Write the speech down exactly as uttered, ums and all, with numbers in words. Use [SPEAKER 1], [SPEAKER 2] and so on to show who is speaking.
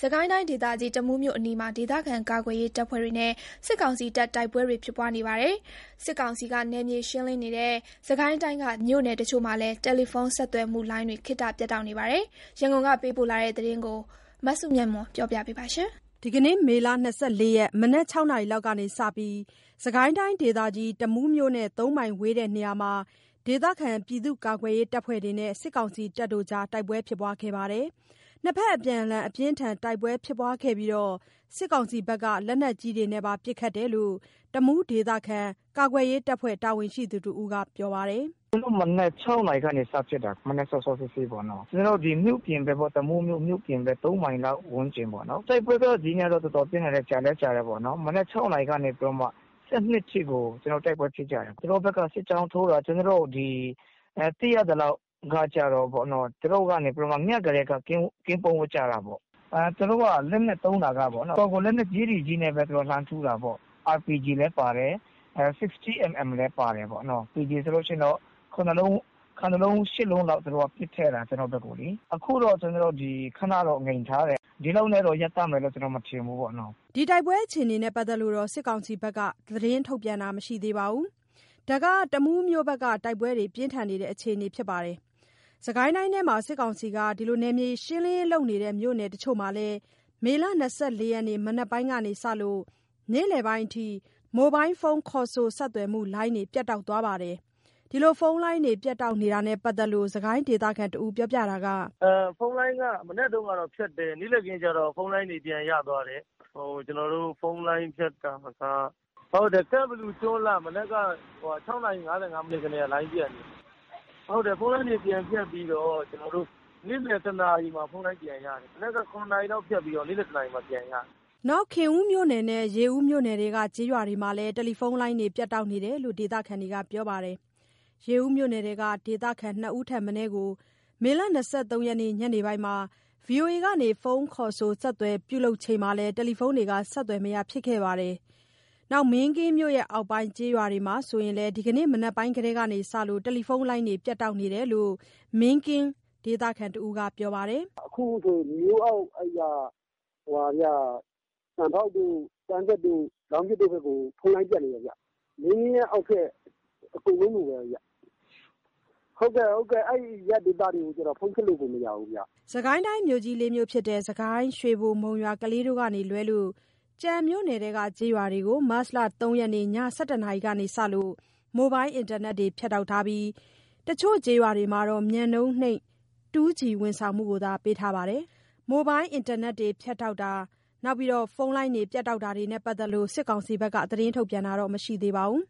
[SPEAKER 1] ကိုင်းတိုင်းဒေသကြီးတမူးမြို့အနီးမှာဒေသခံကာကွယ်ရေးတပ်ဖွဲ့တွေနဲ့စစ်ကောင်စီတပ်တိုက်ပွဲတွေဖြစ်ပွားနေပါတယ်။စစ်ကောင်စီကနယ်မြေရှင်းလင်းနေတဲ့စစ်ကိုင်းတိုင်းကမြို့နယ်တချို့မှာလည်းတယ်လီဖုန်းဆက်သွယ်မှုလိုင်းတွေခေတ္တပြတ်တောက်နေပါတယ်။ရန်ကုန်ကပေးပို့လာတဲ့သတင်းကိုမဆုမြတ်မွန်ပြောပြပေးပါမယ်။
[SPEAKER 2] ဒီကနေ့မေလ၂၄ရက်မနက်၆နာရီလောက်ကစပြီးစစ်ကိုင်းတိုင်းဒေသကြီးတမူးမြို့နဲ့သုံးမိုင်ဝေးတဲ့နေရာမှာဒေသခံပြည်သူ့ကာကွယ်ရေးတပ်ဖွဲ့တွေနဲ့စစ်ကောင်စီတပ်တို့ကြားတိုက်ပွဲဖြစ်ပွားခဲ့ပါတယ်။နှစ်ဖက်အပြန်အလှန်အပြင်းထန်တိုက်ပွဲဖြစ်ပွားခဲ့ပြီးစစ်ကောင်စီဘက်ကလက်နက်ကြီးတွေနဲ့ပါပစ်ခတ်တယ်လို့တမူးဒေသခံကာကွယ်ရေးတပ်ဖွဲ့တာဝန်ရှိသူတဦးကပြောပါတယ်။
[SPEAKER 3] "ကျွန်တော်မနက်၆နာရီကနေစဖြစ်တာမနက်စောစောစီးစီးပေါ့နော်ကျွန်တော်ဒီမြို့ပြင်ပဲပေါ့တမူးမြို့မြို့ပြင်ပဲသုံးမိုင်လောက်ဝန်းကျင်ပေါ့နော်တိုက်ပွဲကတော့ဒီနေ့တော့တော်တော်ပြင်းထန်တဲ့ကြာလဲကြာတယ်ပေါ့နော်မနက်၆နာရီကနေပြီးတော့မှ၁၂ထိကိုကျွန်တော်တိုက်ပွဲဖြစ်ကြတယ်ကျွန်တော်ဘက်ကစစ်ကြောင်းထိုးတာကျွန်တော်ဒီအဲတိရတဲ့လောက်ကကြတော့ပေါ့နော်သူတို့ကနေပြီးတော့ညကလေးကကင်းကင်းပုံဝကြတာပေါ့အဲသူတို့ကလက်နဲ့သုံးတာကပေါ့နော်ကိုလက်နဲ့ကြီးကြီးနဲ့ပဲသူတို့လှမ်းထူတာပေါ့ R P G လည်းပါတယ်အဲ sixty millimeter လည်းပါတယ်ပေါ့နော် P G ဆိုလို့ရှိရင်တော့ခုနှလုံးခဏလုံးရှစ်လုံးလောက်သူတို့ကပစ်ထည့်တာကျွန်တော်ဘက်ကိုလေအခုတော့ကျွန်တော်ဒီခဏတော့ငိန်ထားတယ်ဒီလောက်နဲ့တော့ရပ်တမယ်လို့ကျွန်တော်မထင်ဘူးပေါ့နော်
[SPEAKER 2] ဒီတိုက်ပွဲအခြေအနေနဲ့ပတ်သက်လို့စစ်ကောင်စီဘက်ကသတင်းထုတ်ပြန်တာမရှိသေးပါဘူးဒါကတမူးမြို့ဘက်ကတိုက်ပွဲတွေပြင်းထန်နေတဲ့အခြေအနေဖြစ်ပါတယ်စစ်ကိုင်းတိုင်းထဲမှာစစ်ကောင်စီကဒီလိုနယ်မြေရှင်းလင်းလုပ်နေတဲ့မြို့နယ်တချို့မှာလည်းမေလ၂၄ရက်နေ့မနက်ပိုင်းကနေစလို့နေ့လယ်ပိုင်းအထိမိုဘိုင်းဖုန်းခေါ်ဆိုဆက်သွယ်မှုလိုင်းတွေပြတ်တောက်သွားပါတယ်ဒီလိုဖုန်းလိုင်းတွေပြတ်တောက်နေတာနဲ့ပတ်သက်လို့စစ်ကိုင်းဒေသခံတဦးပြောပြတာက
[SPEAKER 4] အဲဖုန်းလိုင်းကမနေ့တုန်းကတော့ဖြတ်တယ်နေ့လည်ခင်းကျတော့ဖုန်းလိုင်းတွေပြန်ရသွားတယ်ဟိုကျွန်တော်တို့ဖုန်းလိုင်းဖြတ်တာကဟုတ်တယ်ကဲဘလူးကျွန်းလာမနေ့ကဟို၆နာရီ၅၅မိနစ်ကနေလိုင်းပြန်တယ်ဟုတ်တယ်ဖုန်းလိုင်းတွေပြန်ဖြတ်ပြီးတော့ကျွန်တော်တို့နေ့လည်တနာရီမှာဖုန်းလိုင်းပြန်ရတယ်မနေ့ကခုနှစ်နာရီလောက်ဖြတ်ပြီးတော့နေ့လည်တနာရီမှာပြန်ရတယ်
[SPEAKER 2] နောက်ခင်ဦးမြို့နယ်နဲ့ရေဦးမြို့နယ်တွေကကြေးရွာတွေမှာလည်းတယ်လီဖုန်းလိုင်းတွေပြတ်တောက်နေတယ်လို့ဒေသခံတွေကပြောပါတယ်ရေဦးမြို့နယ်တွေကဒေသခံနှစ်ဦးထက်မနည်းကိုမေလ၂၃ရက်နေ့ညနေပိုင်းမှာ ဗွီအိုအေ ကနေဖုန်းခေါ်ဆိုဆက်သွယ်ပြုလုပ်ချိန်မှာလည်းတယ်လီဖုန်းတွေကဆက်သွယ်မရဖြစ်ခဲ့ပါတယ်နောက်မင်းကင်းမြို့ရဲ့အောက်ပိုင်းကြေးရွာတွေမှာဆိုရင်လည်းဒီကနေ့မနက်ပိုင်းကတည်းကနေစလို့တယ်လီဖုန်းလိုင်းတွေပြတ်တောက်နေတယ်လို့မင်းကင်းဒေသခံတဦးကပြောပါတယ်
[SPEAKER 5] အခုဆိုမြို့အောက်အဲ့ရဟိုဗျာစံပေါက်တို့စံသက်တို့လောင်းပြစ်တို့ဘက်ကိုဖုန်းလိုင်းပြတ်နေရဗျမင်းရဲ့အောက်ထက်အကုန်လုံးလိုပဲဗျဟုတ်ကဲ့ဟုတ်ကဲ့အဲ့ရက်ဒေတာတွေကိုကျတော့ဖုန်းဆက်လို့ကိုမရဘူးဗျ
[SPEAKER 2] စကိုင်းတိုင်းမြို့ကြီးလေးမြို့ဖြစ်တဲ့စကိုင်းရွှေဘိုမုံရွာကလေးတို့ကနေလွဲလို့ကြံမြို့နယ်တွေကကြေးရွာတွေကိုမတ်လ၃ရက်နေ့ည၁၁နာရီကနေစလို့မိုဘိုင်းအင်တာနက်တွေဖြတ်တောက်ထားပြီးတချို့ကြေးရွာတွေမှာတော့မြန်နှုန်းနှိပ် တူးဂျီ ဝန်ဆောင်မှုကိုသာပေးထားပါတယ်မိုဘိုင်းအင်တာနက်တွေဖြတ်တောက်တာနောက်ပြီးတော့ဖုန်းလိုင်းတွေပြတ်တောက်တာတွေနဲ့ပတ်သက်လို့စစ်ကောင်စီဘက်ကသတင်းထုတ်ပြန်တာတော့မရှိသေးပါဘူး